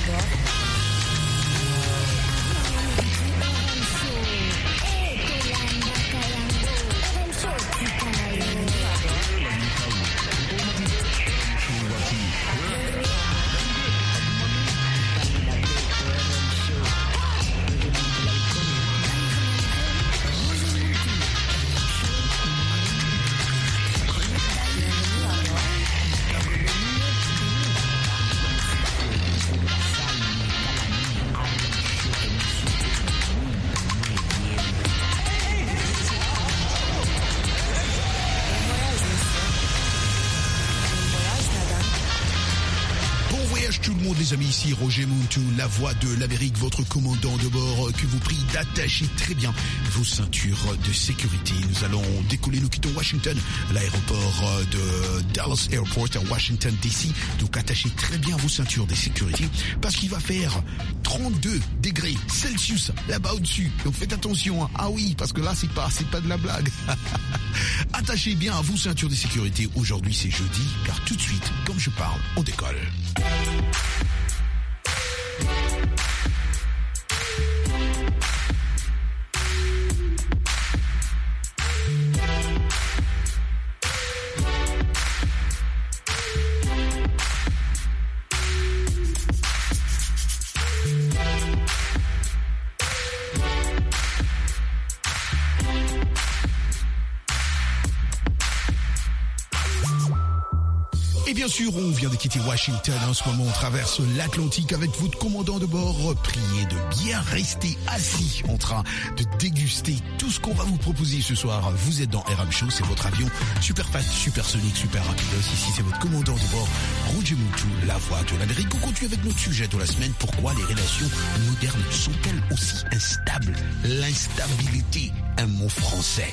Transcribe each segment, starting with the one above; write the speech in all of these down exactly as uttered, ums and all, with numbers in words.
Les amis, ici Roger Muntu, la voix de l'Amérique, votre commandant de bord, que vous prie d'attacher très bien vos ceintures de sécurité. Nous allons décoller, nous quittons Washington, l'aéroport de Dallas Airport à Washington D C. Donc attachez très bien vos ceintures de sécurité parce qu'il va faire trente-deux degrés Celsius là-bas au-dessus. Donc faites attention, hein. Ah oui, parce que là c'est pas, c'est pas de la blague. Attachez bien à vos ceintures de sécurité. Aujourd'hui c'est jeudi, car tout de suite, comme je parle, on décolle. Bien sûr, on vient de quitter Washington. En ce moment, on traverse l'Atlantique avec votre commandant de bord. Priez de bien rester assis en train de déguster tout ce qu'on va vous proposer ce soir. Vous êtes dans R M Show, c'est votre avion super fast, super sonique, super rapidos. Ici, c'est votre commandant de bord, Roger Muntu, la voix de l'Amérique. On continue avec notre sujet de la semaine. Pourquoi les relations modernes sont-elles aussi instables? L'instabilité, un mot français.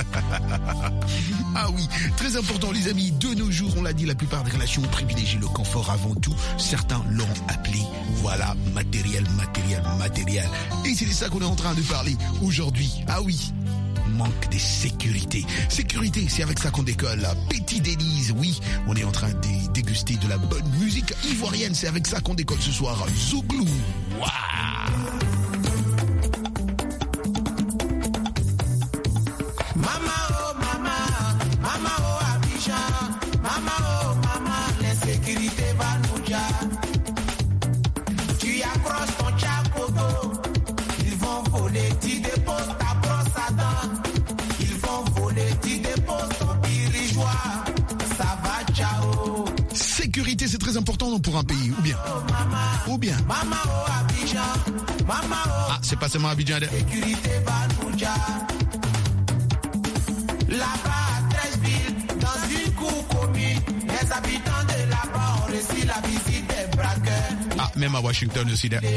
Ah oui, très important les amis, de nos jours, on l'a dit, la plupart des relations privilégient le confort avant tout. Certains l'ont appelé, voilà, matériel, matériel, matériel. Et c'est de ça qu'on est en train de parler aujourd'hui. Ah oui, manque de sécurité. Sécurité, c'est avec ça qu'on décolle. Petit Denise, oui, on est en train de déguster de la bonne musique ivoirienne. C'est avec ça qu'on décolle ce soir. Zouglou, waouh. C'est très important pour un pays, ou bien, ou bien. Ah, c'est pas seulement Abidjan. Là-bas à Treichville, dans une cour commune, les habitants de là-bas ont reçu la visite des braqueurs. Ah, même à Washington aussi. Là.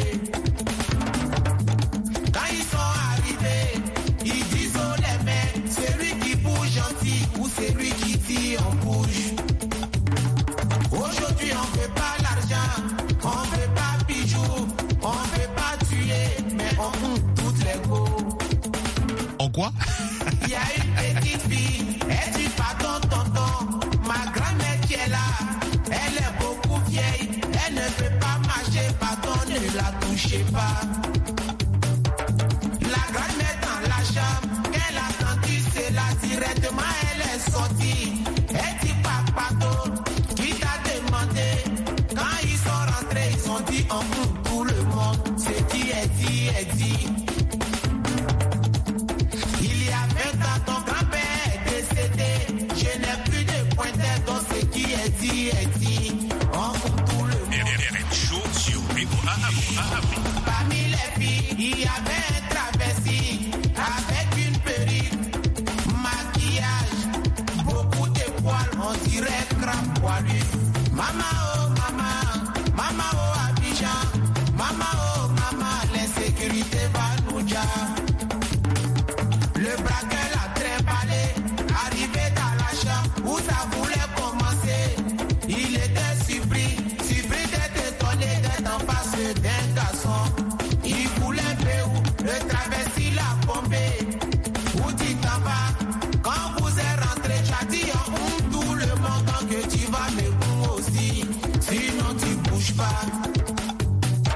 Quand ils sont arrivés, ils disent aux les mecs, celui qui bouge gentil ou celui qui tire en bouge. Aujourd'hui, on veut pas l'argent, on veut pas bijoux, on veut pas tuer, mais on compte toutes les go. En quoi? Il y a une petite fille, elle dit pardon tonton, ma grand-mère qui est là, elle est beaucoup vieille, elle ne peut pas marcher, pardon, ne la touchez pas. La grand-mère dans la chambre, elle a senti cela directement, elle est sortie, elle dit pas pardon. Quand ils sont rentrés, ils ont dit en nous, tout le monde, ce qui est dit, est dit. Il y a vingt ans, ton grand-père est décédé. Je n'ai plus de pointeur, donc ce qui est dit, est dit. On compte tout le monde. Parmi les filles, il y avait un travesti avec une perruque, maquillage, beaucoup de poils, on dirait crabe poilu. Mama oh mama, mama oh Abidjan, mama oh mama, l'insécurité va nous dire. Le braqueur l'a trimballé, arrivé dans la chambre où ça voulait commencer. Il était surpris, surpris d'être étonné d'être en face d'un garçon. Il voulait faire où le travesti l'a bombé. Où tu t'en vas? Quand vous êtes rentré, j'ai dit en tout le monde que tu vas me. Sinon tu bouges pas.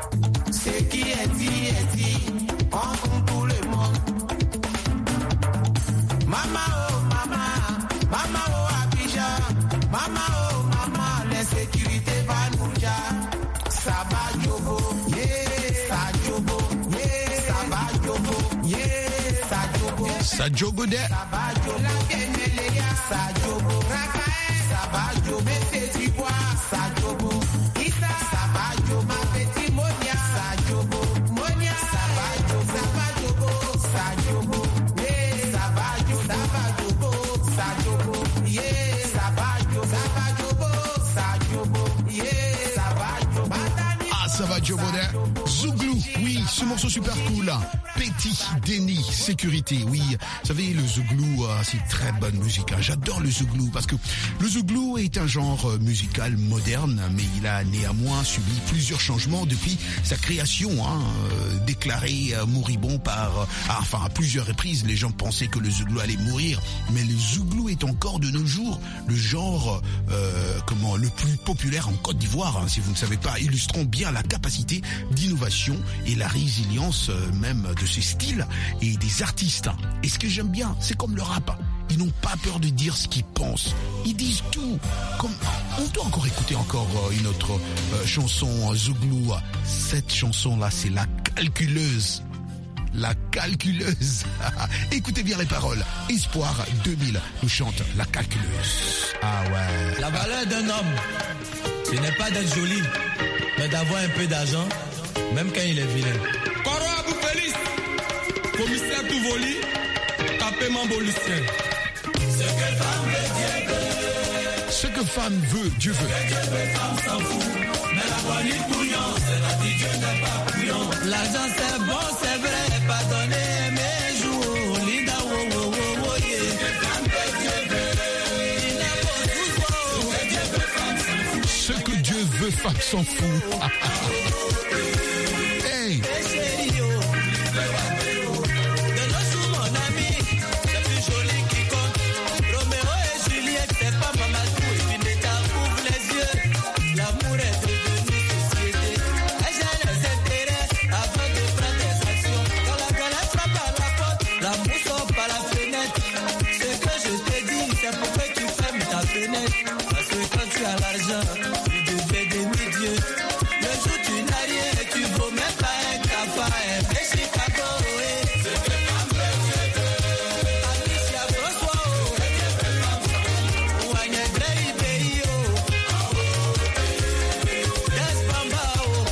Sajobo, yeah, Sajobo, yeah, Sabajobo, yeah, Sajobo, Sajobo de. Sabajobo, la Kemelia, Sajobo, Raphaël, Sabajobo, Messé d'Ivoire, Sajobo, Issa, Sabajobo, ma petite Monia, Sajobo, Monia, Sabajobo, Sabajobo, Sajobo, yeah, Sabajobo, Sabajobo, Sajobo, yeah, Sabajobo, Sabajobo, Sajobo, yeah, Sabajobo, Ah, ça va, Joe Baudet. Zouglou, oui, ce morceau super cool. Petit Déni, sécurité, oui. Vous savez, le zouglou, euh, c'est très bonne musique. Hein. J'adore le zouglou parce que le zouglou est un genre euh, musical moderne, mais il a néanmoins subi plusieurs changements depuis sa création. Hein, euh, déclaré euh, moribond par, euh, ah, enfin, à plusieurs reprises, les gens pensaient que le zouglou allait mourir, mais le zouglou est encore de nos jours le genre, euh, comment, le plus populaire en Côte d'Ivoire. Hein, si vous ne savez pas, illustrant bien la capacité d'innovation et la résilience euh, même de ces styles et des artistes. Et ce que j'aime bien, c'est comme le rap. Ils n'ont pas peur de dire ce qu'ils pensent. Ils disent tout. Comme on doit encore écouter encore euh, une autre euh, chanson euh, Zouglou. Cette chanson-là, c'est La Calculeuse. La Calculeuse. Écoutez bien les paroles. Espoir deux mille nous chante La Calculeuse. Ah ouais. La valeur d'un homme, ce n'est pas d'être joli, mais d'avoir un peu d'argent, même quand il est vilain. Koro Abou Félix, commissaire Touvoli, tapé Mambo Lucien. Ce que femme veut, Dieu veut. Ce que femme veut, Dieu veut. Ce que Dieu veut, femme s'en fout. Mais la bonne est couillon, c'est la dit Dieu n'est pas couillon. L'argent c'est bon, c'est vrai, pardonner mes jours. Linda, wo, wo, wo, wo, yeah. Ce que femme veut, Dieu veut. Il n'est pas tout ce que Dieu veut, femme s'en fout. Ce que Dieu veut, femme s'en fout. Hey. Parce que quand tu as l'argent, tu devais demi-dieu. Le jour tu n'as rien, tu vaux même pas un cafard. Et Chicago, eh. C'est que femme veut, Alicia François, oh. Ou Agnès Pays, oh. Des Bamba, oh.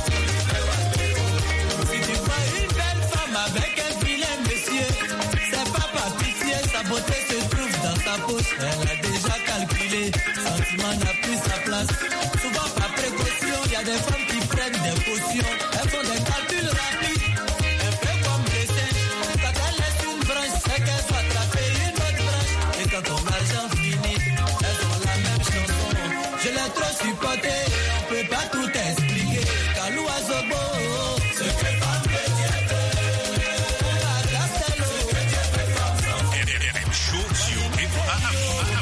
Si tu vois une belle femme avec un vilain monsieur, c'est pas par pitié, sa beauté se trouve dans sa poche. Elle a déjà calculé. Sentiment n'a plus sa place. Souvent par précaution, il y a des femmes qui prennent des potions. Elles font des calculs rapides, un peu comme des singes. Quand elles laissent une branche, c'est qu'elles vont attraper une autre branche. Et quand ton argent finit, elles ont la même chanson. Je l'ai trop supporté, on peut pas tout expliquer. Kalou Azobo, ce que femme veut, Dieu veut. On va Castello, ce que Dieu veut, femme s'en fout. R M Show sur F A A.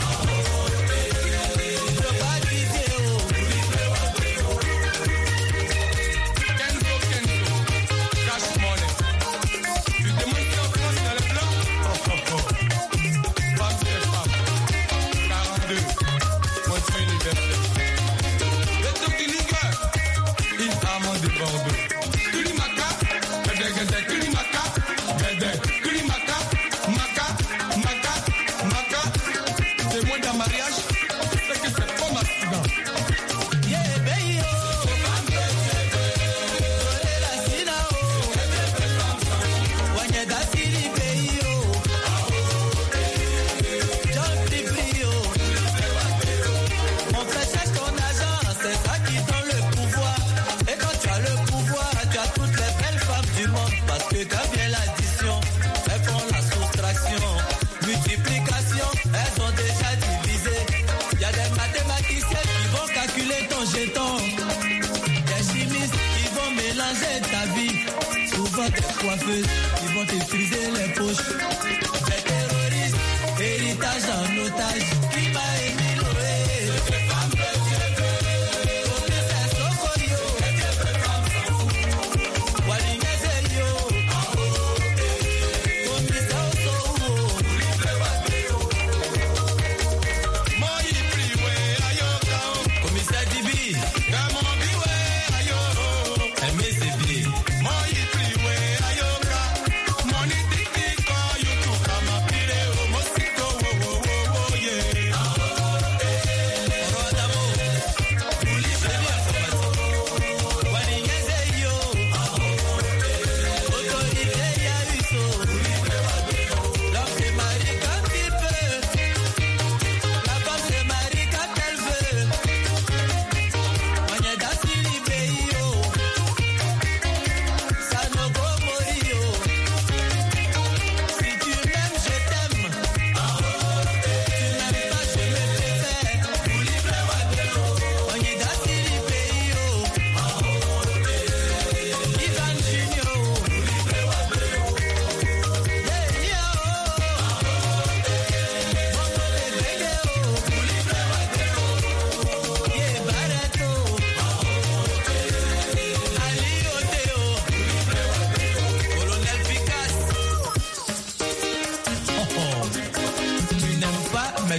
Coiffeuses, ils vont te friser les poches. Les terroristes, héritage en otage. Qui m'a émis l'oé? Ce que femme veut, Dieu veut. Commissaire Sokoyo, ce que Dieu veut, femme s'en fout. Walinese yo, commissaire Osowo. Moi, il prie, ouais, ayo, Commissaire Dibi, Gamon, bi, ouais, ayo.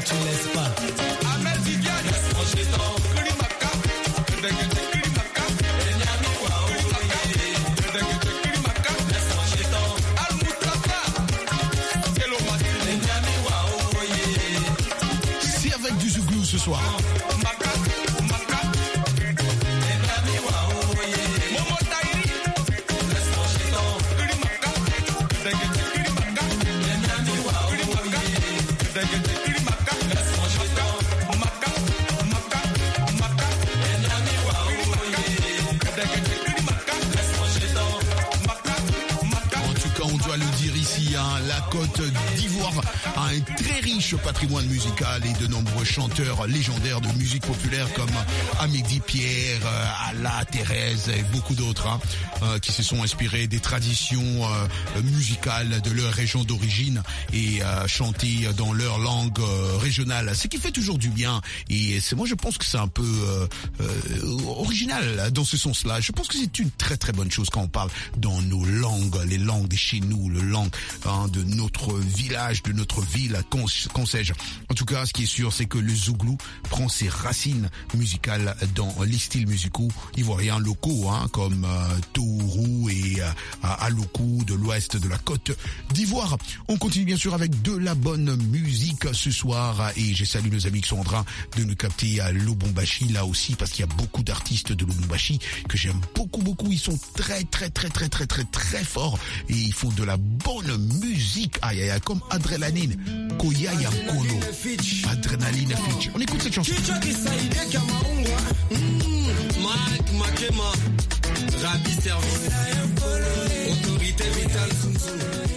tu laisses pas. Ahmed Zidiane, Laisse mon chétan. Kirimaka, Degete Kirimaka, Enyami Wao. Degete Kirimaka, Laisse mon chétan. Al Mustafa, Kelo Mati, Enyami Wao. C'est avec du Zouglou ce soir. Maka, Maka, Enyami Wao. Momo Tairi, Laisse mon chétan. Kirimaka, Degete Kirimaka, Enyami Wao. Kirimaka, Degete Kirimaka, Laisse mon chétan. Maka, Maka, Maka, Enyami Wao. Degete Kirimaka, Laisse mon chétan. Maka, Maka. En tout cas, on doit le dire ici, hein, la Côte d'Ivoire a un très riche patrimoine musical et de nombreux chanteurs légendaires de musique populaire comme Amédée Pierre, euh, Ala, Thérèse et beaucoup d'autres hein, euh, qui se sont inspirés des traditions euh, musicales de leur région d'origine et euh, chantés dans leur langue euh, régionale. Ce qui fait toujours du bien et c'est moi je pense que c'est un peu euh, euh, original dans ce sens-là. Je pense que c'est une très très bonne chose quand on parle dans nos langues, les langues de chez nous, le langue hein, de notre village, de notre ville, qu'on qu'on sais-je. En tout cas, ce qui est sûr, c'est que le Zouglou prend ses racines musicales dans les styles musicaux ivoiriens locaux, hein, comme euh, Tourou et euh, Alokou de l'ouest de la Côte d'Ivoire. On continue bien sûr avec de la bonne musique ce soir et j'ai salué nos amis qui sont en train de nous capter à Lubumbashi là aussi parce qu'il y a beaucoup d'artistes de Lubumbashi que j'aime beaucoup beaucoup. Ils sont très très très très très très très forts et ils font de la bonne musique. Aïe aïe aïe, comme Adrénaline, Koya Yankolo, Adrénaline Fitch. On écoute cette chanson. Kichwa kisaidia kya maungwa. Mm, Mike Makema. Rabi Service. Autorité vitale Sunzu.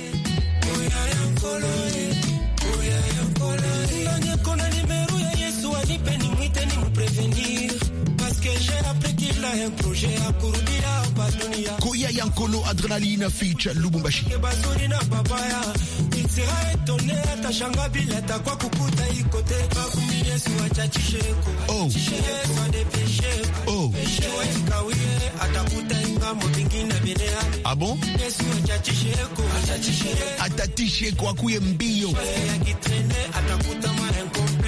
Nanye kona numéro ya Yesu anipe ni mwite ni mprevenir. Parce que j'ai appris qu'il a un projet à kurudia hapa dunia. Koya Yankolo, Adrénaline Fitch, Lubumbashi. Bazuri na babaya. Sera étonné atashanga bila takwa kukuta ikote bakumi Yesu achachisheko Oh. Yesu adepeshe Oh. peshe wachikawie atakuta ingamo bingine bineani. Ah bon? Yesu achachisheko achachisheko Atatishe kwa kuye mbio. yakitrene atakuta ma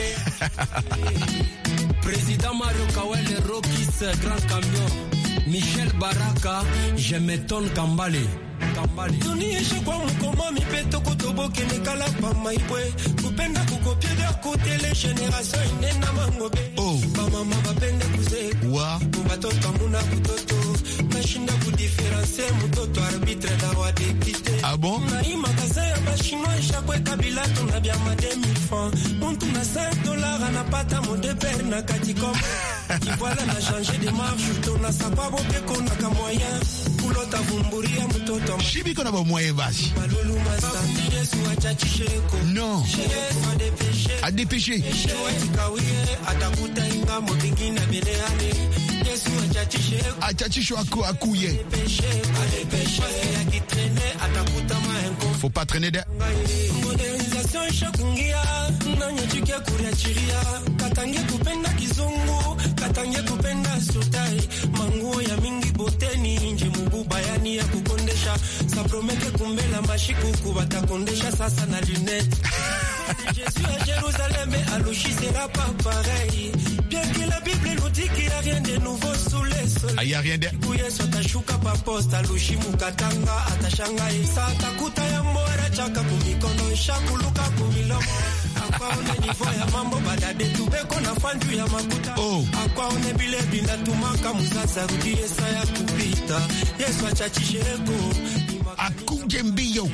incomplet. Président Mario Kawele Rokis Grand Camion Michel Baraka je m'étonne Kambale tunishe kwa mkoma mipeto kutoboke nekala pa maibwe kupenda kukopia vya kutele generation inena mangobe Oh. mama bapende kuze Wa. batoto muna kutoto mashinda kudiferense mtoto arbitre da wa député. Ah bon? Na ima kasa ya bashino ishakwe kabila tuna bya ma deux mille francs muntu na cinq dollars anapata mode per na katikom voilà na changer de marche tona sakwa bope kona ka moyen kulota vumburia mtoto Chibi kona ba moyen basi. balulu masa Yesu achachisheko Non. Yesu adepeshe A dépêcher. wachikawie atakuta ingamo bingine bineani. Yesu achachisheko Atachisho ako akuye. peshe adepeshe yakitrene atakuta ma incomplet. Faut pas traîner de. Modernisation ishakungia nanyochuke kuriachiria katange kupenda kizungu katange kupenda sotai manguo ya mingi boteni nje mububa yani ya kukondesha sapromeke kumbela mashiku kubatakondesha sasa na lunette. Jésus à Jérusalem et à Louchi sera pas pareil. Bien que la Bible nous dit qu'il n'y a rien de nouveau sous le soleil. Ah, y a rien de. Yesu atashuka pa posta Louchi mukatanga atashanga isa atakuta ya mbora chaka kumikono ishakuluka kumilomo. Akwaone nivo ya mambo badade tubeko na fanju ya makuta. Oh. Akwaone bile binatumaka muzaza rudi esa ya kupita. Yesu achachisheko. Akuje mbio.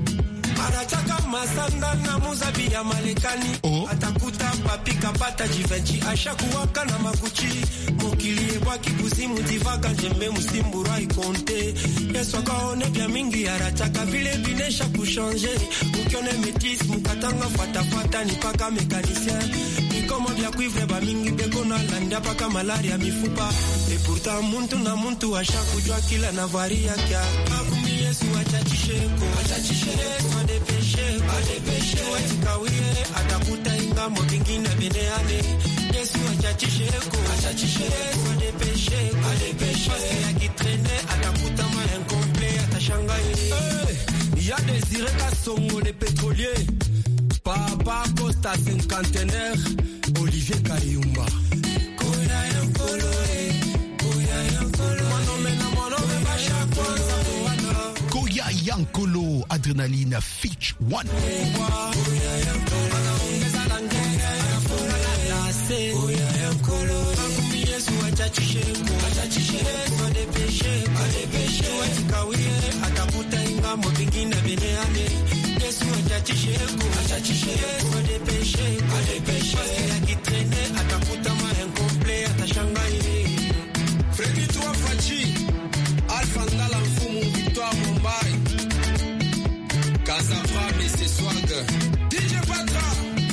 Anataka masanda na muzabi ya Malekani. Oh. Atakuta papi kapata jivenchi ashakuwaka na makuchi mokilie kwa kibuzimu divaka njembe musimbura ikonte. Yesu akaone vya mingi anataka vile binesha kushanje. Ukione metis mukatanga fata fata ni paka mekanisien. Nikoma vya kuivre ba mingi beko na landa paka malaria mifupa. E pourtant muntu na muntu ashakujua kila na varia kya. Akumi Yesu achachisheko achachisheko adepeshe adepeshe wachikawie atakuta ingamo bingine bineane. Yesu achachisheko achachisheko adepeshe adepeshe yakitrene atakuta ma incomplet atashangai. Hey, ya Désiré Kasongo le pétrolier Papa Costa cinquantenaire, Olivier Kayumba. Koya yankolo eh, koya yankolo. Manomena monome basha kwanza kowana. Koya Yankolo, Adrenaline Feature One. Koya yankolo, anaongeza langea yankolo lase. Koya yankolo, akumi Yesu achachishe, achachishe, adepeshe, adepeshe. Watikawie, atakuta ingambo vingine vineane. Yesu achachishe, achachishe, adepeshe, adepeshe. Akitrene, atakuta maenkomple, atashangai. Fredi Tua Fachi, Alpha Ndala Mfumu, Victoire Mumbai. Casafra, Messieurs Swag, D J Patra.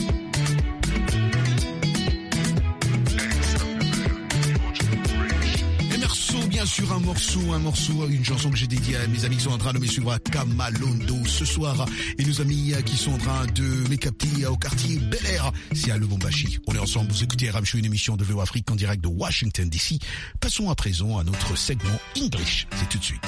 Bien sûr, un morceau, un morceau, une chanson que j'ai dédiée à mes amis qui sont en train de me suivre à Kamalondo ce soir et nos amis qui sont en train de me capter au quartier Bel Air, c'est à Lubumbashi. On est ensemble, vous écoutez R M Show, une émission de V O Afrique en direct de Washington D C. Passons à présent à notre segment English, c'est tout de suite.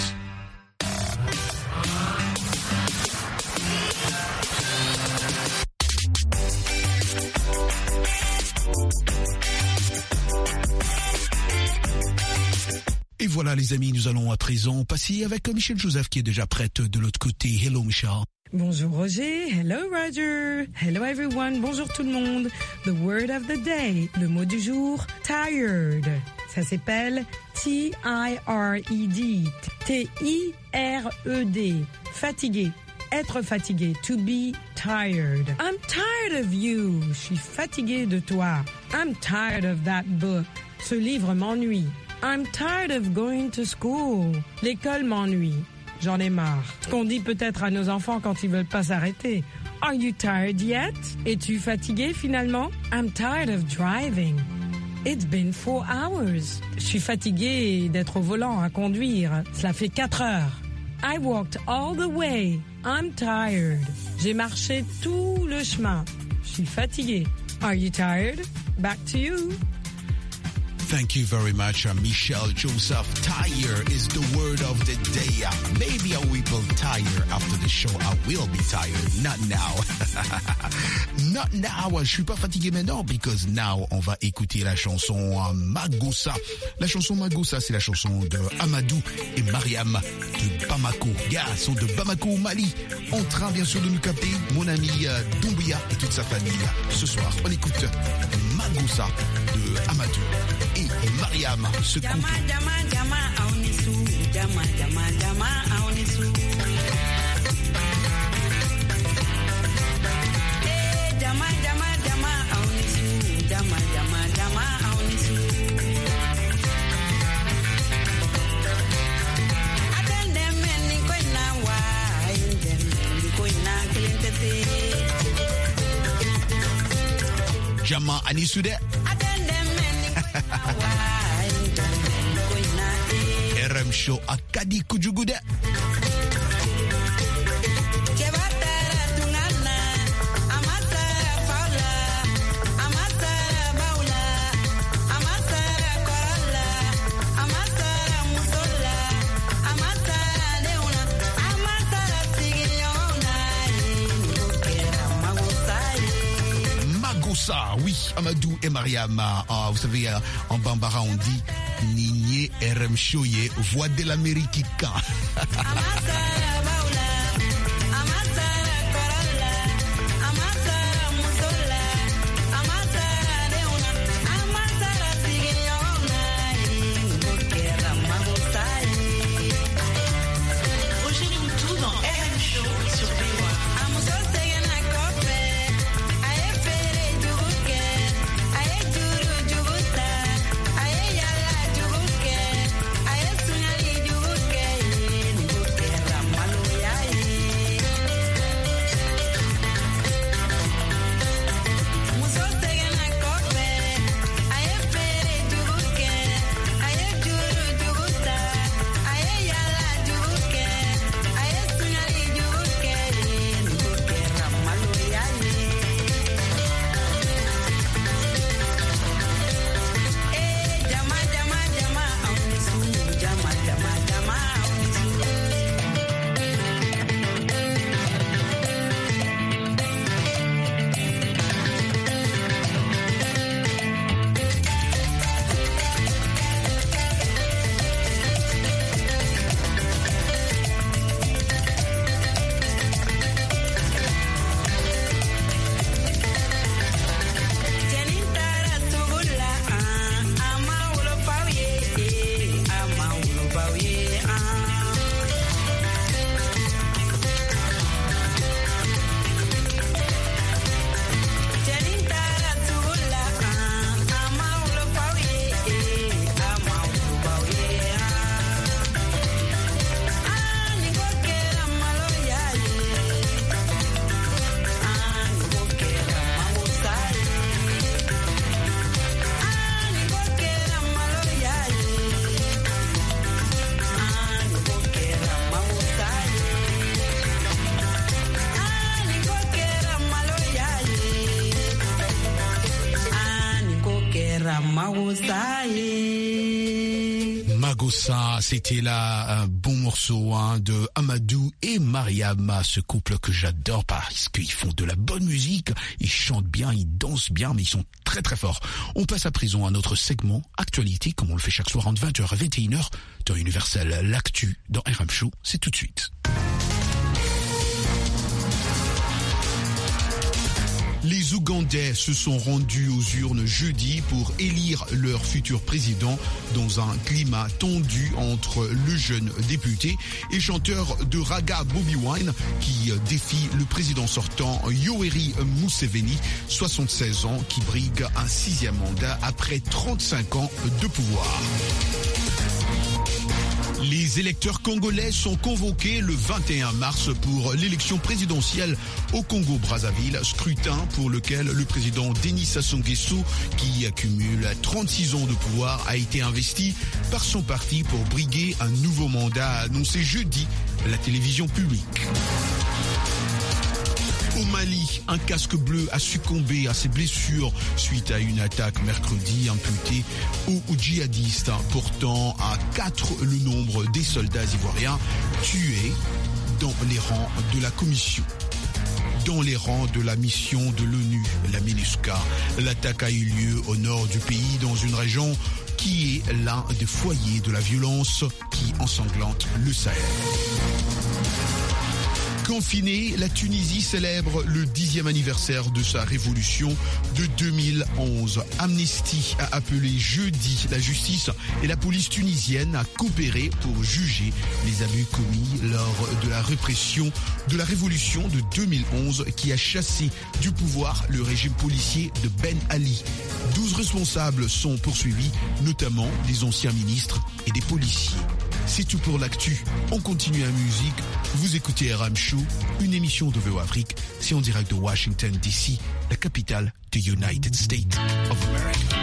Et voilà les amis, nous allons à présent passer avec Michel Joseph qui est déjà prête de l'autre côté. Hello Michel. Bonjour Roger, hello Roger, hello everyone, bonjour tout le monde. The word of the day, le mot du jour, tired. Ça s'appelle T I R E D, T I R E D, fatigué, être fatigué, to be tired. I'm tired of you, je suis fatigué de toi. I'm tired of that book, ce livre m'ennuie. I'm tired of going to school. L'école m'ennuie. J'en ai marre. Ce qu'on dit peut-être à nos enfants quand ils veulent pas s'arrêter. Are you tired yet? Es-tu fatigué finalement? I'm tired of driving. It's been four hours. Je suis fatigué d'être au volant à conduire. Cela fait quatre heures. I walked all the way. I'm tired. J'ai marché tout le chemin. Je suis fatigué. Are you tired? Back to you. Thank you very much, uh, Michel Joseph. Tire is the word of the day. Uh, maybe I will be tired after the show. I will be tired. Not now. Not now. Je suis pas fatigué maintenant because now on va écouter la chanson uh, Magosa. La chanson Magosa, c'est la chanson de Amadou et Mariam de Bamako. Gars, sont de Bamako au Mali. En train bien sûr de nous capter. Mon ami uh, Doumbouya et toute sa famille. Ce soir, on écoute Magosa de Amadou et Mariam, ce couple. Jama Anisoude. R M Show Akadi Kujugude. Ça, oui, Amadou et Mariam, euh, vous savez, euh, en Bambara, on dit Nigné R M Shoye, voix de l'Amérique. Magosa, c'était là un bon morceau hein, de Amadou et Mariam, ce couple que j'adore parce qu'ils font de la bonne musique, ils chantent bien, ils dansent bien, mais ils sont très très forts. On passe à présent à notre segment Actualité, comme on le fait chaque soir entre vingt heures et vingt et une heures, dans Universel, l'actu dans R M Show, c'est tout de suite. Les Ougandais se sont rendus aux urnes jeudi pour élire leur futur président dans un climat tendu entre le jeune député et chanteur de raga Bobi Wine qui défie le président sortant Yoweri Museveni, soixante-seize ans, qui brigue un sixième mandat après trente-cinq ans de pouvoir. Les électeurs congolais sont convoqués le vingt et un mars pour l'élection présidentielle au Congo-Brazzaville, scrutin pour lequel le président Denis Sassou Nguesso, qui accumule trente-six ans de pouvoir, a été investi par son parti pour briguer un nouveau mandat, a annoncé jeudi la télévision publique. Au Mali, un casque bleu a succombé à ses blessures suite à une attaque mercredi imputée aux djihadistes, portant à quatre le nombre des soldats ivoiriens tués dans les rangs de la commission. Dans les rangs de la mission de l'ONU, la MINUSCA, l'attaque a eu lieu au nord du pays, dans une région qui est l'un des foyers de la violence qui ensanglante le Sahel. Confinée, la Tunisie célèbre le dixième anniversaire de sa révolution de deux mille onze. Amnesty a appelé jeudi la justice et la police tunisienne à coopérer pour juger les abus commis lors de la répression de la révolution de deux mille onze qui a chassé du pouvoir le régime policier de Ben Ali. douze responsables sont poursuivis, notamment des anciens ministres et des policiers. C'est tout pour l'actu. On continue la musique. Vous écoutez R M Show, une émission de V O Afrique. C'est en direct de Washington D C, la capitale des United States of America.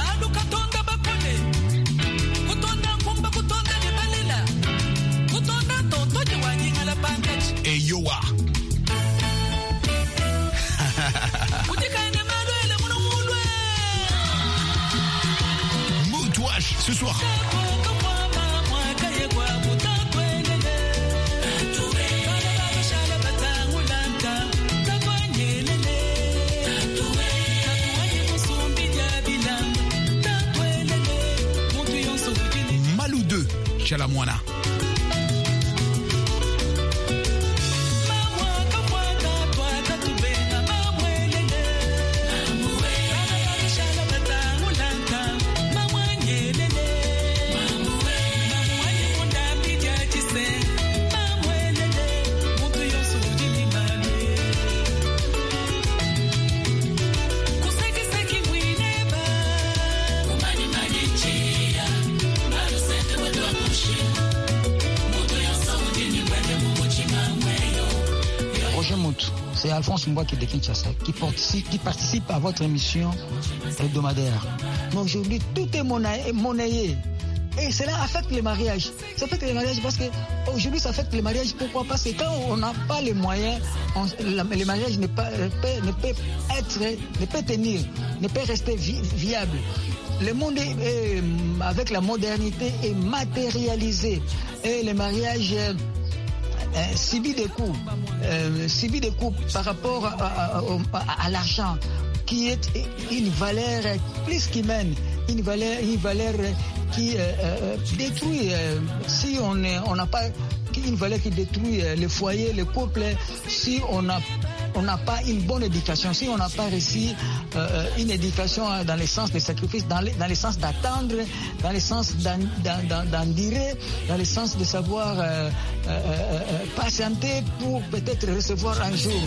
Hey Yoa. Moutouache ce soir. Malou deux, Chalamouana. C'est Alphonse Mbouaki de Kinshasa qui participe, qui participe à votre émission hebdomadaire. Mais aujourd'hui, tout est monnayé. Et cela affecte les mariages. Ça affecte les mariages parce que aujourd'hui, ça affecte les mariages. Pourquoi? Parce que quand on n'a pas les moyens, on, la, les mariages ne peut, ne peut être, ne peut tenir, ne peut rester vi, viable. Le monde est, est, avec la modernité est matérialisé. Et les mariages Euh, subit des coûts, euh, subit des coûts par rapport à, à, à, à l'argent, qui est une valeur plus qu'humaine, une valeur, une valeur qui euh, euh, détruit. Euh, si on on n'a pas une valeur qui détruit euh, les foyers, les couples, si on n'a on n'a pas une bonne éducation, si on n'a pas réussi euh, une éducation dans le sens des sacrifices, dans le, dans le sens d'attendre, dans le sens d'endurer, dans le sens de savoir euh, euh, euh, patienter pour peut-être recevoir un jour.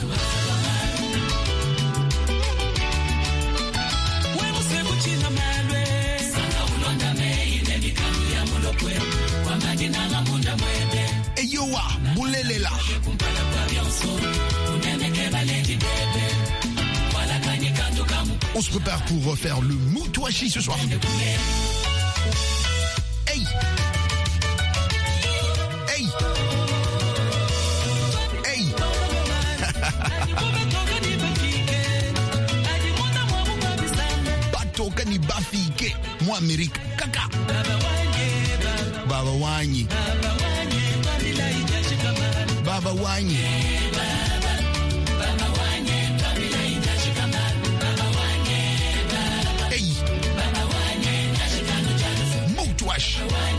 Eyoa, Boulelela. On se prépare pour faire le Moutouachi ce soir. Hey! Hey! Hey! Bato Kanibafike. Mwa-Amérique, Kaka. Baba Wanyi. Baba Wanyi. Hey. Moutouache.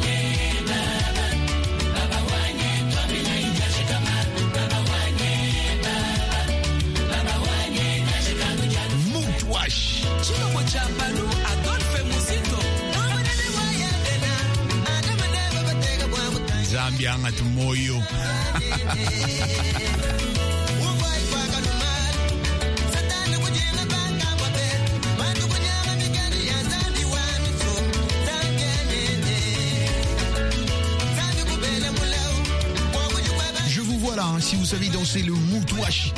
Moutouache. Zambia ngati moyo. Je vous vois là, hein, si vous savez danser le moutouache.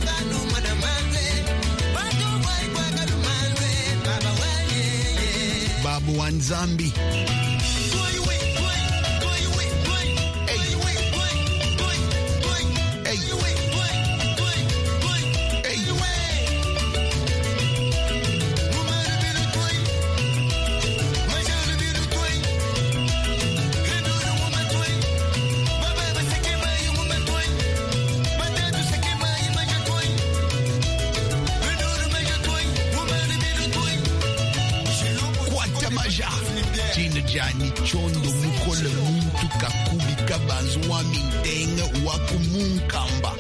Babu Wanzambi. Jani chondo mukole muntu kakubi kabanzwa mintenge wakumunkamba.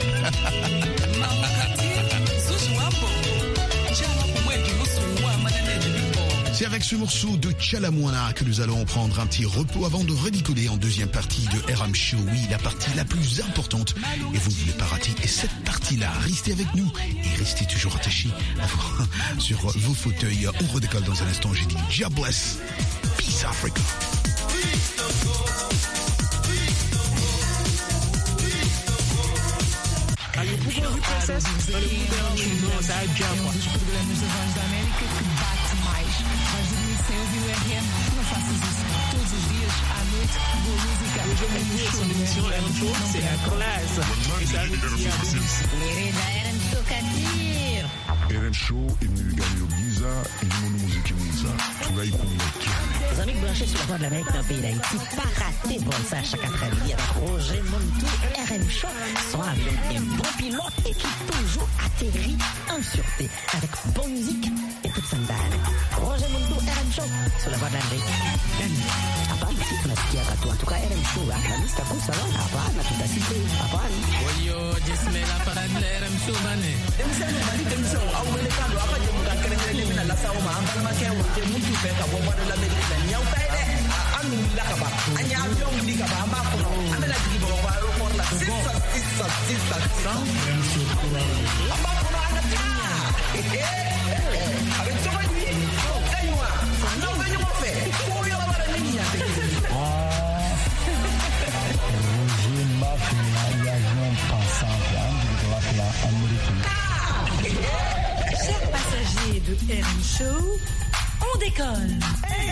C'est avec ce morceau de Chalamouana que nous allons prendre un petit repos avant de redécoller en deuxième partie de R M Show. Oui, la partie la plus importante. Et vous ne voulez pas rater cette partie-là. Restez avec nous et restez toujours attachés sur vos fauteuils. On redécolle dans un instant. J'ai dit God bless. Peace Africa. C'est la classe. R M Show imilingano giza ilimo muziki mwiza tunaikumbukia. Les amis branchés sur la voie de l'Amérique dans le pays d'Haïti, pas raté bon ça chaque après-midi avec Roger Montou, R M Show, son avion un bon pilote et qui toujours atterrit en sûreté avec bonne musique et toute son dalle. Roger Montou, R M Show, sur la voie de l'Amérique. Hapana, si tunasikia katu, en tout cas R M Show, la lista kusa la, hapana, tutasikia, hapana. Oyo, jismela para R M Show bane. Demseno bani demseno, au wele kando, apa jemu kakere mele mina la sawo ma, ambala ma kaya wote mutu peka, boba de la medina, nyau taide, anu la kaba, anya avion di kaba, amba kono, amela jiki boba, aeroport la, sisa, sisa, sisa, sisa. Amba kono ana tia, avec toi lui, et moi, non venez moi faire, pour y avoir la ligne à te. Chers passagers de R M Show, on décolle.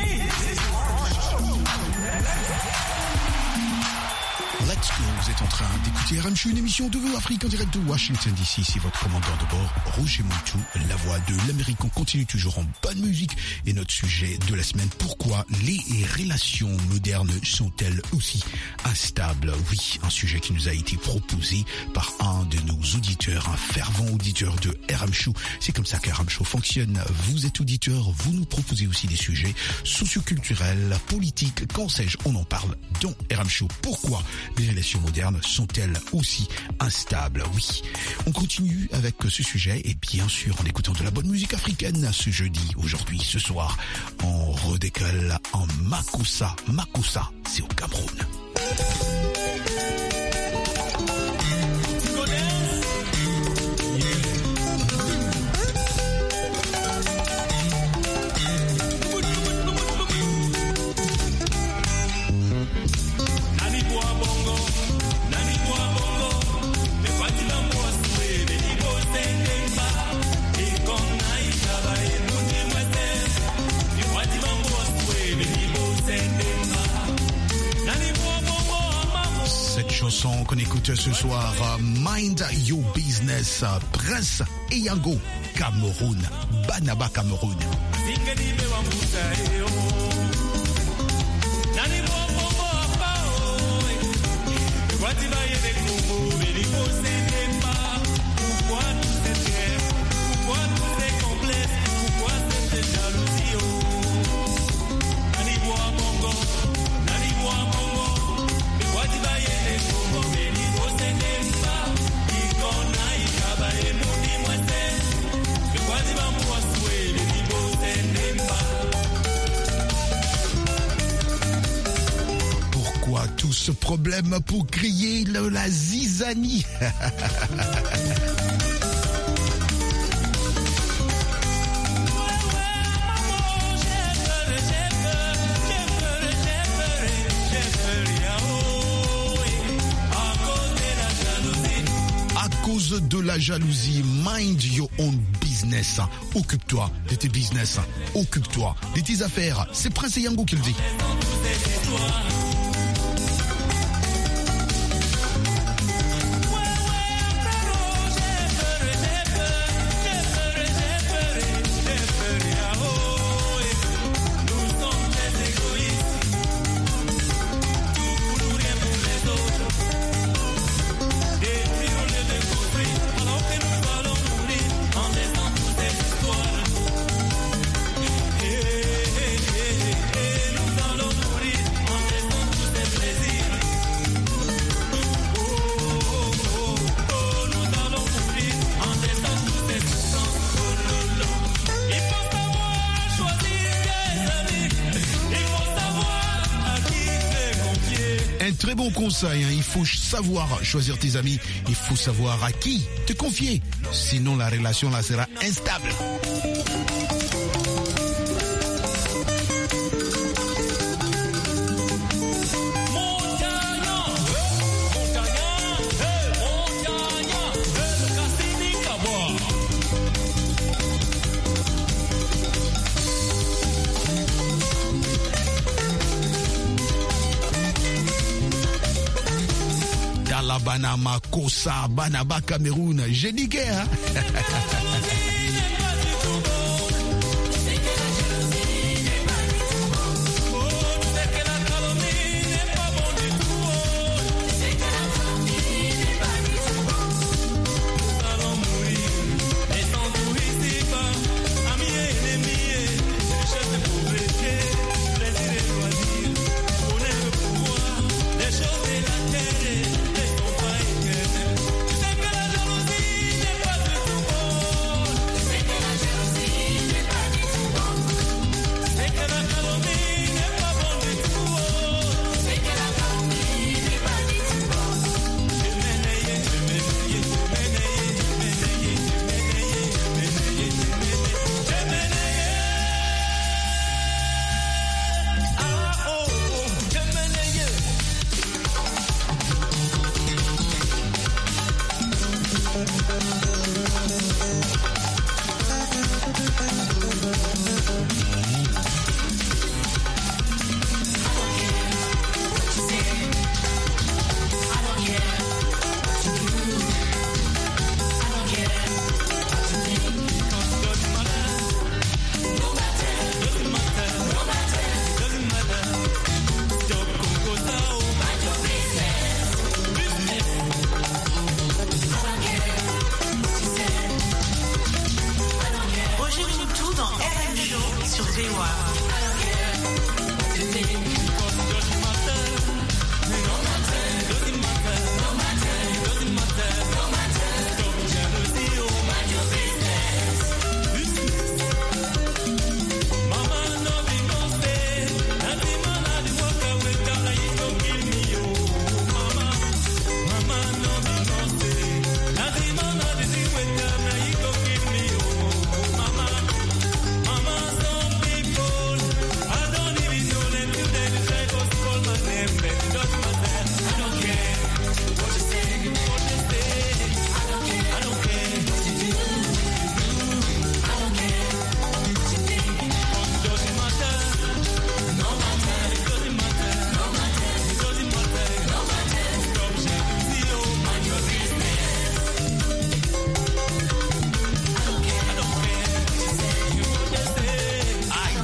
Let's go, vous êtes en train d'écouter R M Show, une émission de Afrique en direct de Washington D C. C'est votre commandant de bord, Roger Montou, la voix de l'Amérique. On continue toujours en bonne musique et notre sujet de la semaine, pourquoi les relations modernes sont-elles aussi instables? Oui, un sujet qui nous a été proposé par un de nos auditeurs, un fervent auditeur de R M Show. C'est comme ça que R M Show fonctionne. Vous êtes auditeur, vous nous proposez aussi des sujets socioculturels, politiques, qu'en sais-je, on en parle dans R M Show. Pourquoi les relations modernes sont-elles aussi instables? Oui, on continue avec ce sujet et bien sûr en écoutant de la bonne musique africaine ce jeudi, aujourd'hui, ce soir. On redécolle en Makossa. Makossa, c'est au Cameroun. Chanson qu'on écoute ce soir, Mind Your Business, Prince Eyango, Cameroun, Banaba Cameroun. Ce problème pour crier le, la zizanie. À cause de la jalousie, mind your own business. Occupe-toi de tes business. Occupe-toi de tes affaires. C'est Prince Yango qui le dit. Très bon conseil, hein. Il faut savoir choisir tes amis, il faut savoir à qui te confier, sinon la relation là sera instable. Bana Makosa, Banaba Cameroun, j'ai dit que hein?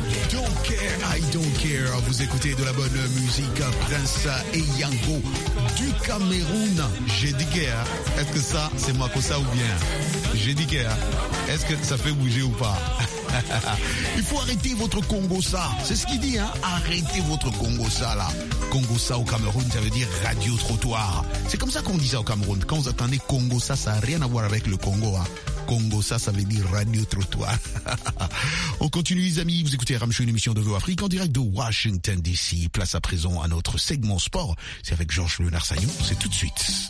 Vous écoutez de la bonne musique, Prince et Yango. du Cameroun. J'ai dit que, hein, est-ce que ça, c'est Makossa ou bien? J'ai dit que, hein, est-ce que ça fait bouger ou pas? Il faut arrêter votre Congo-ça. C'est ce qu'il dit, hein. Arrêtez votre Congo-ça, là. Congo-ça au Cameroun, ça veut dire radio-trottoir. C'est comme ça qu'on dit ça au Cameroun. Quand vous attendez Congo-ça, ça n'a rien à voir avec le Congo, hein. Congo-ça, ça veut dire radio-trottoir. On continue, les amis. Vous écoutez Ramchou, une émission de V O Afrique en direct de Washington D C. Place à présent à notre segment sport. C'est avec Georges Léonard Sagnon. C'est tout de suite.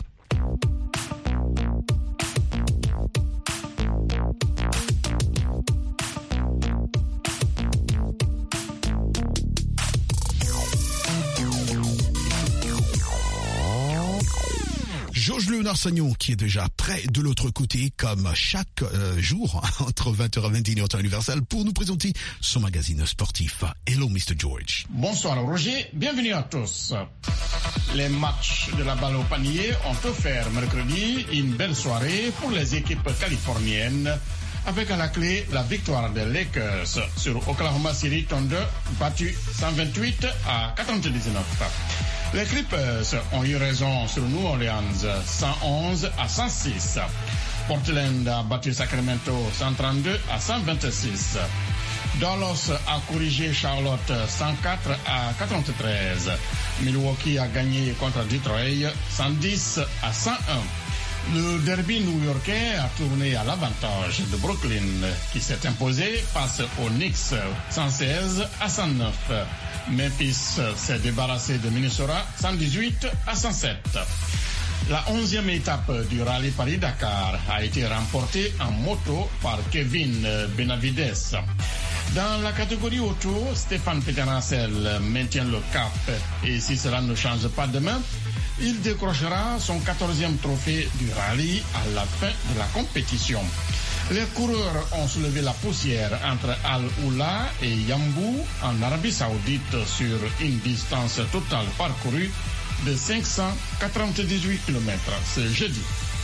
Georges Léonard Sagnon qui est déjà prêt de l'autre côté comme chaque euh, jour entre vingt heures et vingt et une heures temps universel pour nous présenter son magazine sportif. Hello mister George. Bonsoir Roger, bienvenue à tous. Les matchs de la balle au panier ont offert mercredi une belle soirée pour les équipes californiennes avec à la clé la victoire des Lakers sur Oklahoma City Thunder battu cent vingt-huit à quatre-vingt-dix-neuf. Les Clippers ont eu raison sur New Orleans cent onze à cent six. Portland a battu Sacramento cent trente-deux à cent vingt-six. Dallas a corrigé Charlotte cent quatre à quatre-vingt-treize. Milwaukee a gagné contre Detroit cent dix à cent un. Le derby new-yorkais a tourné à l'avantage de Brooklyn qui s'est imposé face aux Knicks cent seize à cent neuf. Memphis s'est débarrassé de Minnesota cent dix-huit à cent sept. La onzième étape du rallye Paris-Dakar a été remportée en moto par Kevin Benavides. Dans la catégorie auto, Stéphane Peterhansel maintient le cap et si cela ne change pas demain, il décrochera son quatorzième trophée du rallye à la fin de la compétition. Les coureurs ont soulevé la poussière entre Al-Oula et Yambou en Arabie Saoudite sur une distance totale parcourue de cinq cent quatre-vingt-dix-huit kilomètres ce jeudi.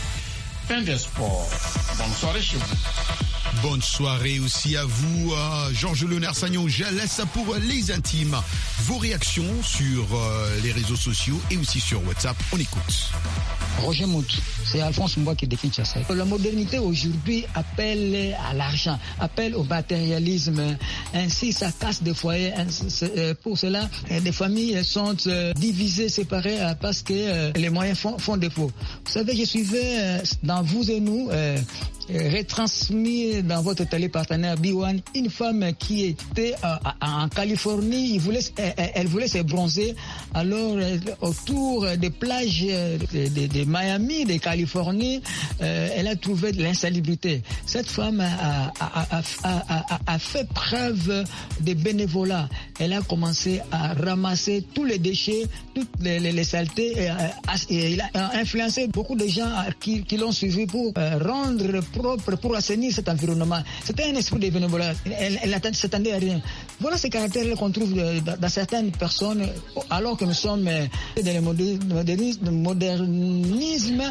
Fin des sports. Bonne soirée chez vous. Bonne soirée aussi à vous, euh, Georges Léonard Sagnon. Je laisse pour les intimes vos réactions sur euh, les réseaux sociaux et aussi sur WhatsApp. On écoute. Roger Moutou, c'est Alphonse Mbouaki de Kinshasa. La modernité aujourd'hui appelle à l'argent, appelle au matérialisme. Ainsi, ça casse des foyers. Pour cela, des familles sont divisées, séparées parce que les moyens font, font défaut. Vous savez, je suivais dans Vous et Nous, euh, retransmis dans votre télépartenaire B un, une femme qui était euh, en Californie, il voulait, elle, elle voulait se bronzer, alors euh, autour des plages de, de, de Miami, de Californie, euh, elle a trouvé de l'insalubrité. Cette femme a, a, a, a, a, a fait preuve de bénévolat. Elle a commencé à ramasser tous les déchets, toutes les, les, les saletés, et, et il a influencé beaucoup de gens qui, qui l'ont suivi pour euh, rendre propre, pour assainir cet environnement. C'était un esprit de bénévolat. Elle, elle ne s'attendait à rien. Voilà ces caractères qu'on trouve dans, dans certaines personnes, alors que nous sommes dans le modernisme, modernisme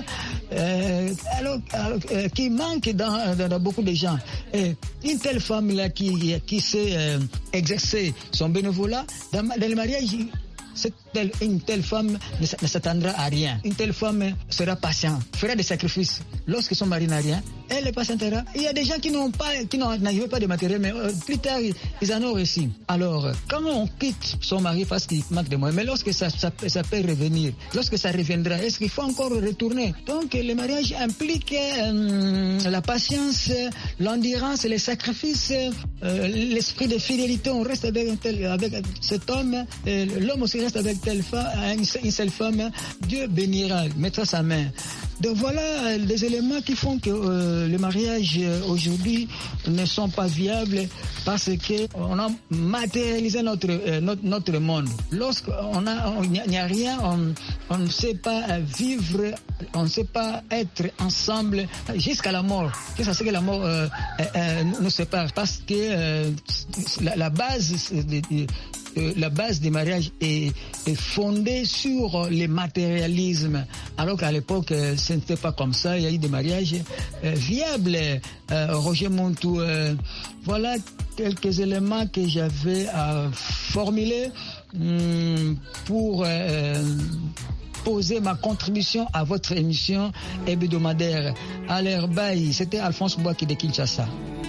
euh, alors, alors, euh, qui manque dans, dans, dans beaucoup de gens. Et une telle femme-là qui, qui sait euh, exercer son bénévolat, dans, dans le mariage, cette telle, une telle femme ne, ne s'attendra à rien. Une telle femme sera patiente, fera des sacrifices. Lorsque son mari n'a rien, elle est patientera. Il y a des gens qui n'ont pas, qui n'arrivent pas de matériel, mais euh, plus tard, ils, ils en ont réussi. Alors, quand on quitte son mari parce qu'il manque de moyens, mais lorsque ça, ça, ça peut revenir, lorsque ça reviendra, est-ce qu'il faut encore retourner? Donc, le mariage implique euh, la patience, l'endurance, les sacrifices, euh, l'esprit de fidélité. On reste avec, un tel, avec cet homme, euh, l'homme aussi reste avec telle femme, une seule femme. Dieu bénira, mettra sa main. Donc voilà les éléments qui font que euh, les mariages euh, aujourd'hui ne sont pas viables parce que on a matérialisé notre euh, notre, notre monde. Lorsqu'on a il n'y a rien, on, on ne sait pas vivre, on ne sait pas être ensemble jusqu'à la mort. Jusqu'à ce que la mort euh, euh, nous sépare parce que euh, la, la base de, de, Euh, la base des mariages est, est fondée sur le matérialisme, alors qu'à l'époque euh, ce n'était pas comme ça. Il y a eu des mariages euh, viables. euh, Roger Montou, euh, voilà quelques éléments que j'avais à formuler hum, pour euh, poser ma contribution à votre émission hebdomadaire. À l'air bail, c'était Alphonse Mbouaki de Kinshasa.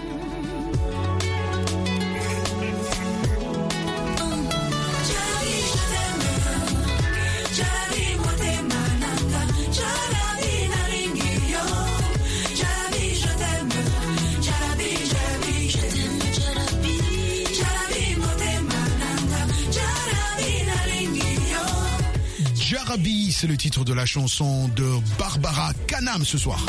Jarabi, c'est le titre de la chanson de Barbara Kanam ce soir.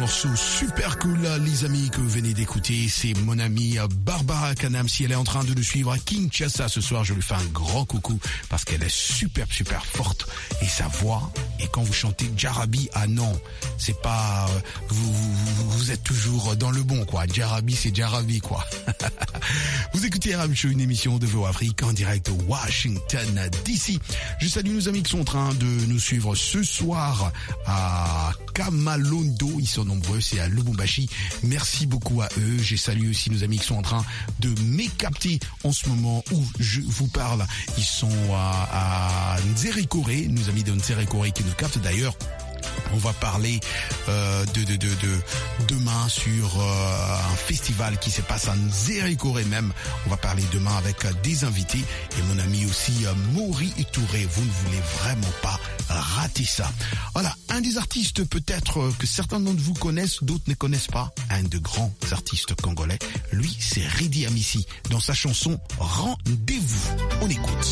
morceau super cool, les amis, que vous venez d'écouter. C'est mon amie Barbara Kanam. Si elle est en train de nous suivre à Kinshasa ce soir, je lui fais un grand coucou parce qu'elle est super, super forte. Et sa voix, et quand vous chantez Jarabi, ah non, c'est pas... Vous, vous, vous êtes toujours dans le bon, quoi. Jarabi, c'est Jarabi, quoi. Vous écoutez R M Show, une émission de Voix Afrique en direct de Washington D C. Je salue nos amis qui sont en train de nous suivre ce soir à Kamalondo. Ils sont nombreux, c'est à Lubumbashi. Merci beaucoup à eux. J'ai salué aussi nos amis qui sont en train de m'écapter en ce moment où je vous parle. Ils sont à, à Nzerikore, nos amis de Nzerikore qui nous captent d'ailleurs. On va parler euh, de, de, de, de demain sur euh, un festival qui se passe à Nzerikore même. On va parler demain avec euh, des invités et mon ami aussi euh, Mori Touré. Vous ne voulez vraiment pas rater ça. Voilà, un des artistes peut-être euh, que certains d'entre vous connaissent, d'autres ne connaissent pas. Un de grands artistes congolais. Lui, c'est Ridi Amissi dans sa chanson Rendez-vous. On écoute.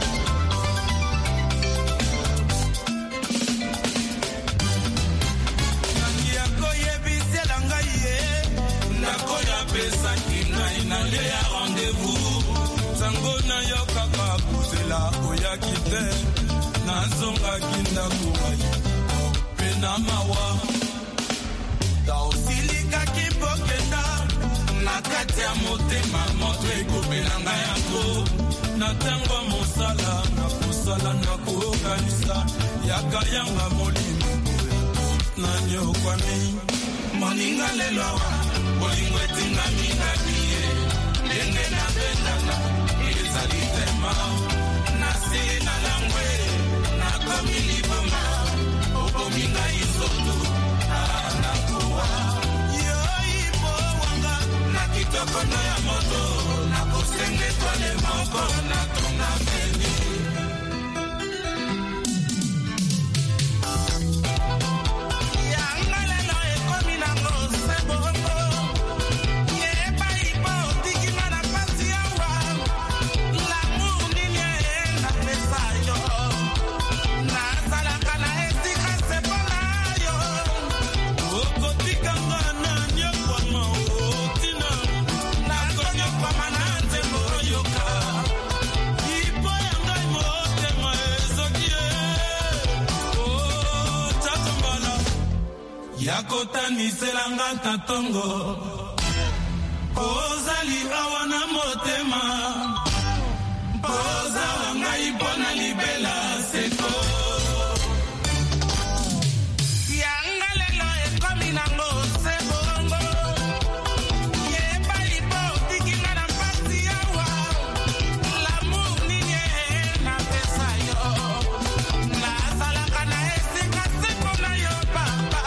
pesaki ngai na le ya rendez-vous sango na yo kaka kozela oyaki te nazongaki ndako ngai mpe na mawa taosilikaki pokenda na kati ya motema moto ekopela ngai yango na ntango ya mosala na kosala na kokanisa yaka yanga molimo na nyokwami moninga lelo awa bolingo etingami na biye ndenge napendaka ezali tema nasi na langwe nakomi liboma okomi ngai nzoto anakowa yoipo wanga na kitoko na ya moto nakosenga etwale moko natonga peni yakotaniselanga tatongo ozali awa na motema poza wangai mpona libela seko yanga lelo ekomi nango sebongo yebai po otikinga na mpasi awa lamour nini napesa yo nazalaka na esika seko na yo papa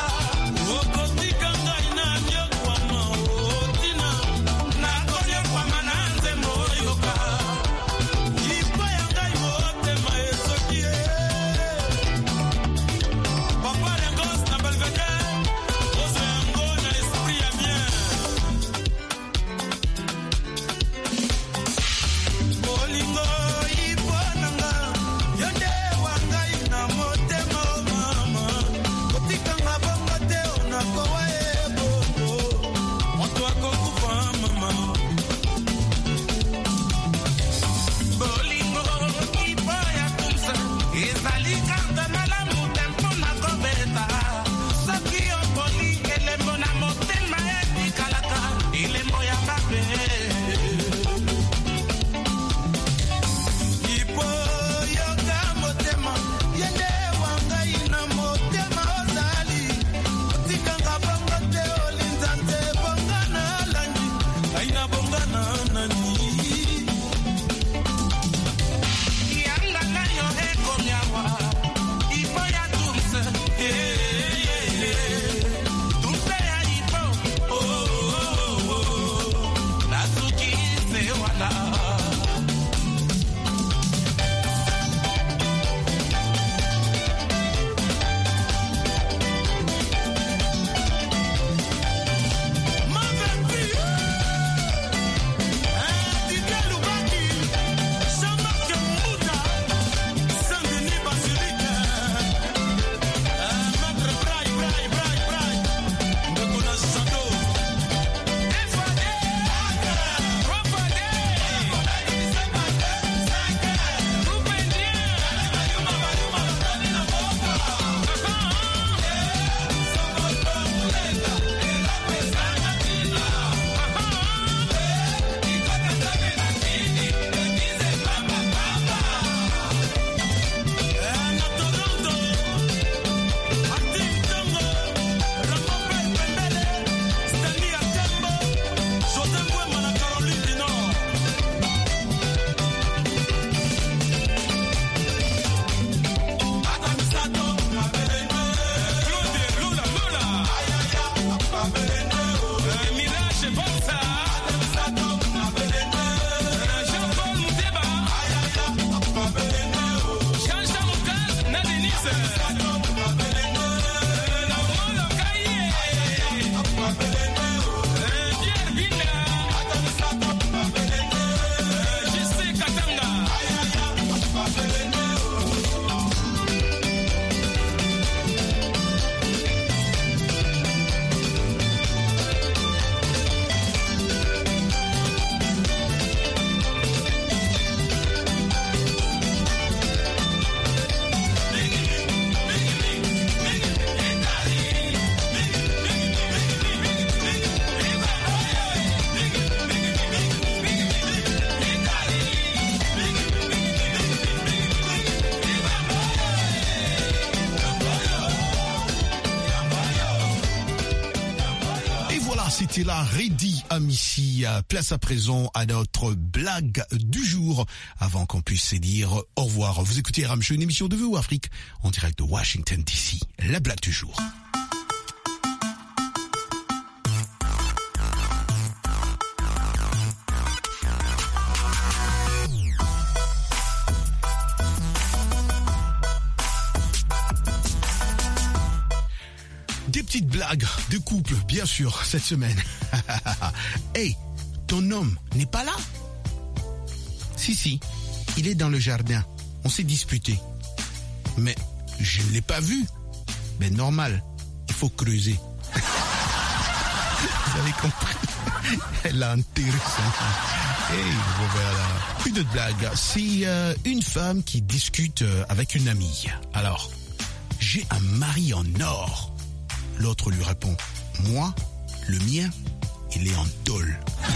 était là, ready à Missy. Place à présent à notre blague du jour, avant qu'on puisse se dire au revoir. Vous écoutez R M Show, une émission de V O Afrique, en direct de Washington D C. La blague du jour. Des petites blagues de couple, bien sûr, cette semaine. Hey, ton homme n'est pas là? Si, si, il est dans le jardin. On s'est disputé. Mais je ne l'ai pas vu. Mais normal, il faut creuser. Vous avez compris? Elle a intéressant. Hey, voilà. Une autre blague. C'est euh, une femme qui discute avec une amie. Alors, j'ai un mari en or. L'autre lui répond, moi, le mien, il est en tôle.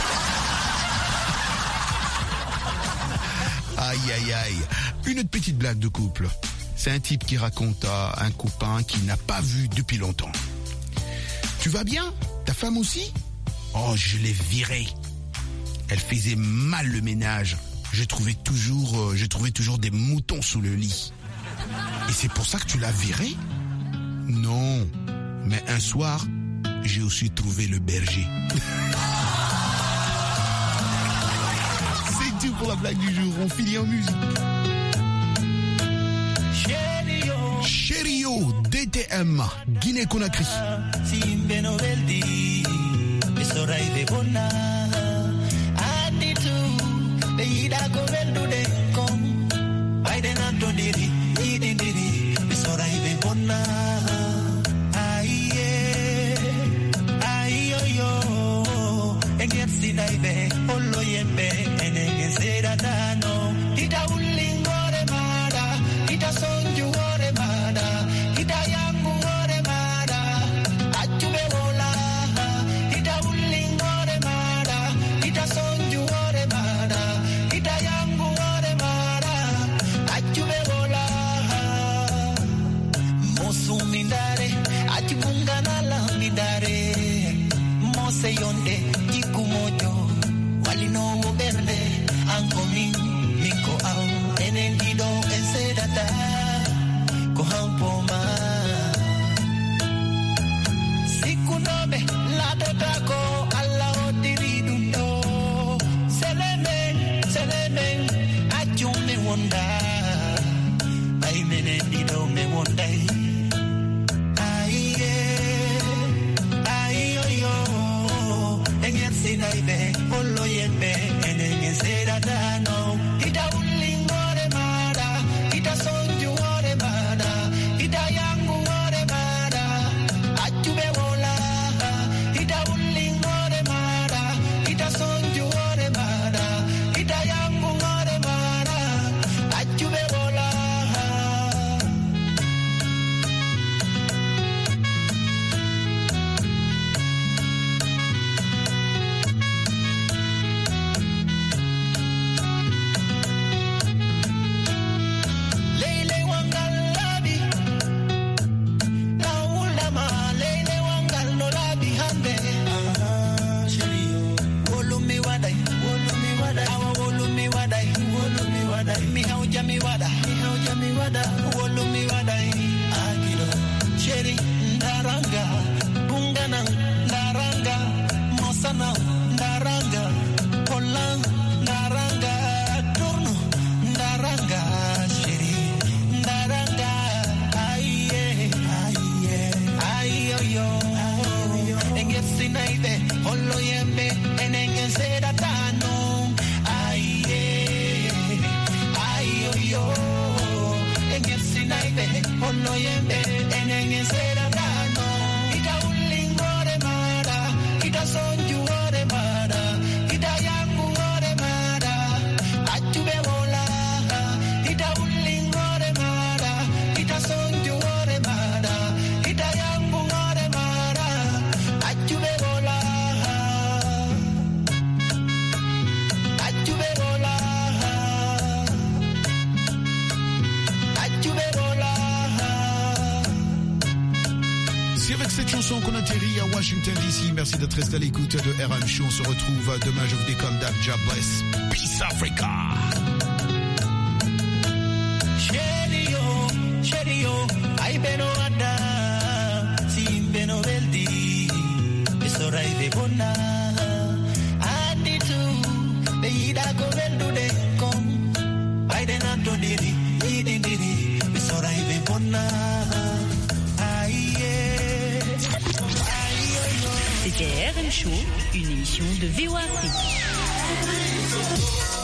Aïe, aïe, aïe. Une autre petite blague de couple. C'est un type qui raconte à un copain qu'il n'a pas vu depuis longtemps. Tu vas bien? Ta femme aussi? Oh, je l'ai virée. Elle faisait mal le ménage. Je trouvais toujours, euh, je trouvais toujours des moutons sous le lit. Et c'est pour ça que tu l'as virée? Non. Mais un soir, j'ai aussi trouvé le berger. C'est tout pour la blague du jour. On finit en musique. Chério, D T M, Guinée-Conakry. Sinaibe, olo yembe, enenge zera dano. Ita ulingore mada, ita sonju ore mada, ita yangu ore mada, achube wola. Ita ulingore mada, ita sonju ore mada, ita yangu ore mada, achube wola. Mosu mindare, achibungana la mindare, mose yonde. Kumojo, walino verde, ankomi, miko au, enendido, ensedata, kohampoma. Sikunobe, la dotako, alla otiridundo, seleme, seleme, ajume wonda, ay menendido me wondai. Sinaibe, olo yembe, enenge zera dano. Ita ulingore mada, ita sonju ore mada, ita yangu ore mada, achube wola. Ita ulingore mada, ita sonju ore mada, ita yangu ore mada, achube wola. Mi hauja mi wada, mi hauja mi wada, wolo mi wada, agiro, cheri, ndaranga, bungana, ndaranga, mosana, ndaranga, polang, ndaranga, turno, ndaranga, cheri, ndaranga, aye, aye, aye, yo, enge sinaibe, holo yembe, enenge zera tano, aye. Yo, en el Sinaibe, olo yembe, enenge zera dano. Ita ulingore mara, ita sonju ore mara, ita yangu ore mara, achube wola. Ita ulingore mara, ita sonju ore mara, ita yangu ore mara, achube wola. Achube wola. C'est avec cette chanson qu'on atterrit à Washington D C. Merci d'être resté à l'écoute de R M Show. On se retrouve demain. Je vous dis comme d'hab, God bless. Peace Africa. Sherio, sherio, ay beno ada, sin beno beldi, esora ide bona. Andi tu, be ida go beldu de kom, ay de nanto diri, idi diri, esora ide bona. C'était R M Show, une émission de V O A Afrique.